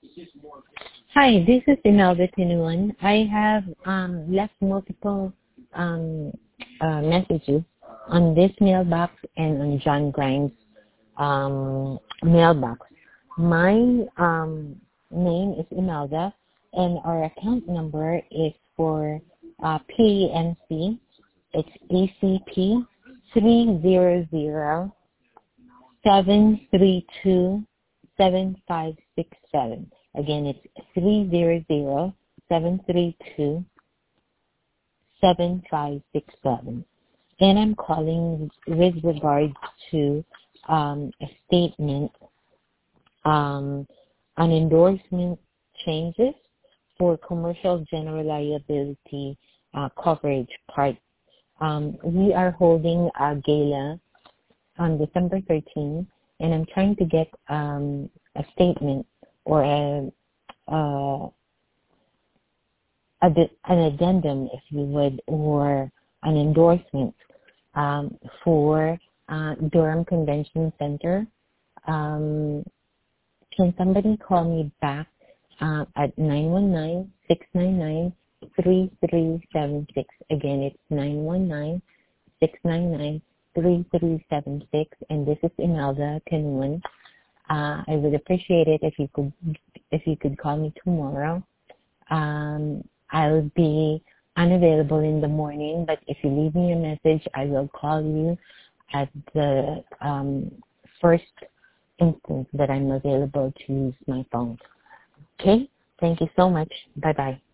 Hi, this is Imelda Tinuan. I have left multiple um, messages on this mailbox and on John Grimes' mailbox. My name is Imelda, and our account number is for PNC. It's ECP 300-732-7567. Again, it's 300-732-7567. And I'm calling with regards to a statement, an endorsement changes for commercial general liability coverage part. We are holding a gala on December 13th, and I'm trying to get a statement or an addendum, if you would, or an endorsement for Durham Convention Center. Can somebody call me back at 919-699-3376? Again, it's 919-699-3376, and this is Imelda Tinuan. I would appreciate it if you could call me tomorrow. I'll be unavailable in the morning, but if you leave me a message, I will call you at the first instance that I'm available to use my phone. Okay? Thank you so much. Bye-bye.